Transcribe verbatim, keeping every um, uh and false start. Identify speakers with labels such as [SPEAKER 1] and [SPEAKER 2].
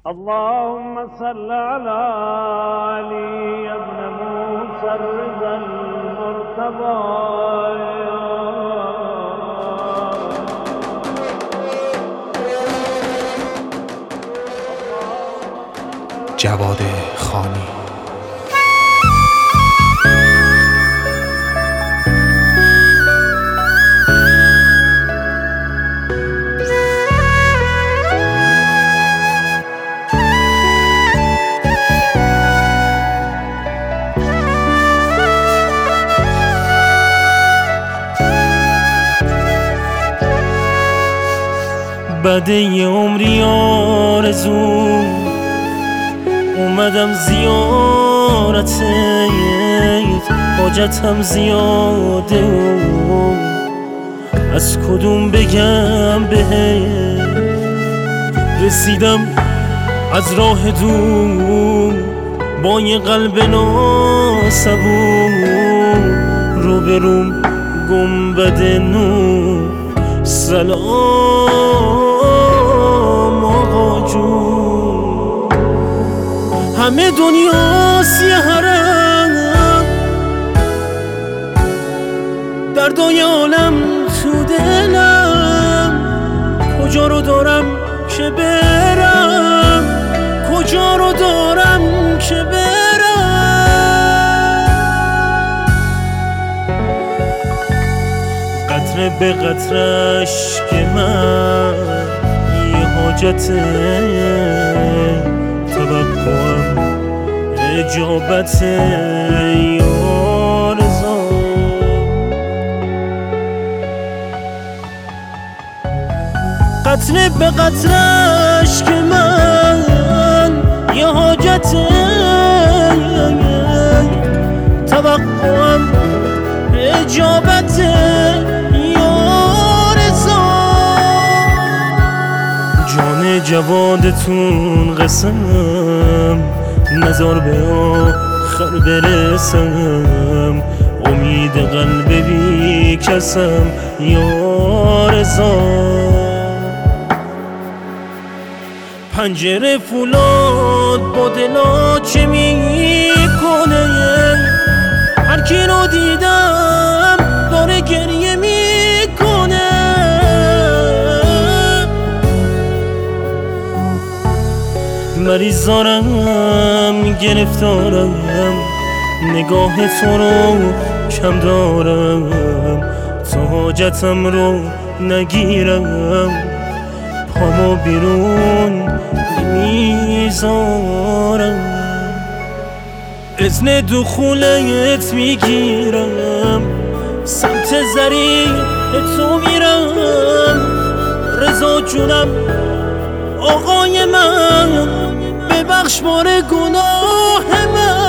[SPEAKER 1] اللهم صل على علي ابن موسى الرضا المرتضى.
[SPEAKER 2] جواد خانی.
[SPEAKER 3] بعد یه عمری آرزو اومدم زیارتت، حاجتم زیاده و از کدوم بگم بهت. رسیدم از راه دور با یه قلب ناصبور، روبروم گنبد نور. سلام آقا جون، همه دنیا سیهرم، دردای عالم تو دلم. کجا رو دارم که برم، کجا رو دارم که برم. قطره به قطرش که من یه حاجته، توقعم اجابت یا رضا. قطره به قطرش که من یه حاجته، توقعم اجابت یا رضا. جان جوادتون قسم، نزار به آخر برسم. امید قلب بی کسم یا رضا. پنجره فولاد با دلا چه میکنه، هر کی رو دیدم داره گریه میکنه. مریضارم گرفتارم، نگاه تو رو کم دارم. تا حاجتم رو نگیرم پامو بیرون میذارم. اذن دخولت میگیرم، سمت زریع تو میرم. رضا جونم آقای من، ببخش بار گناه من.